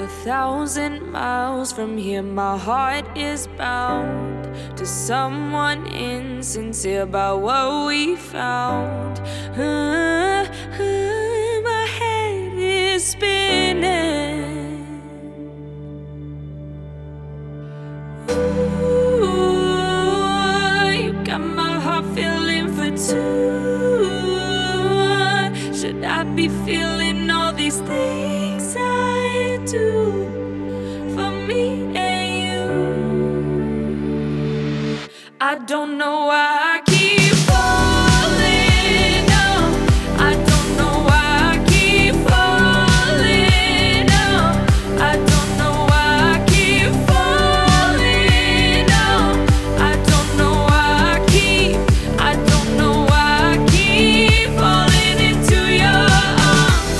1,000 miles from here, my heart is bound to someone insincere about what we found. My head is spinning. Ooh, you got my heart feeling for two. Should I be feeling all these things I do for me and you? I don't know why I keep falling. No, I don't know why I keep falling. No, I don't know why I keep falling. No, I don't know why I don't know why I keep falling into your arms.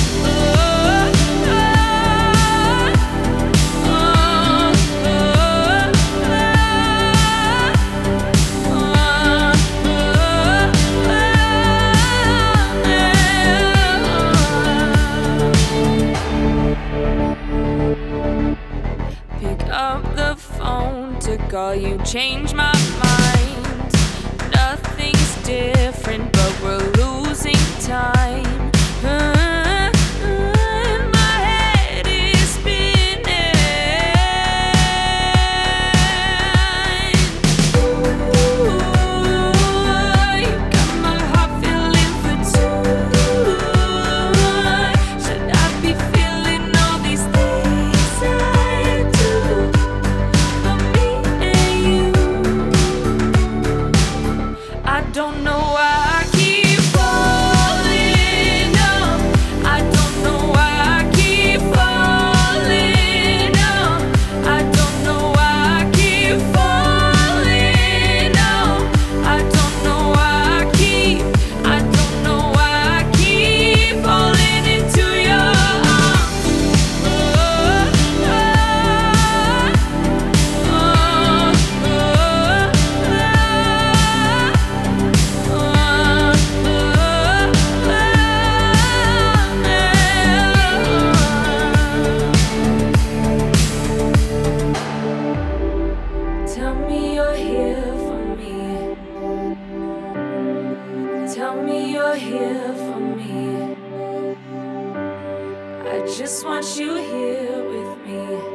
Pick up the phone to call you, change my mind. Nothing's different, but we're losing time. My head is spinning. Ooh, you got my heart feeling for two. Should I be feeling all these things I do for me and you? I don't know why I keep falling. No, I don't know why I keep falling. No, I don't know why I keep falling. No, I don't know why I don't know why I keep falling into your arms. Tell me you're here for me. Tell me you're here for me. I just want you here with me.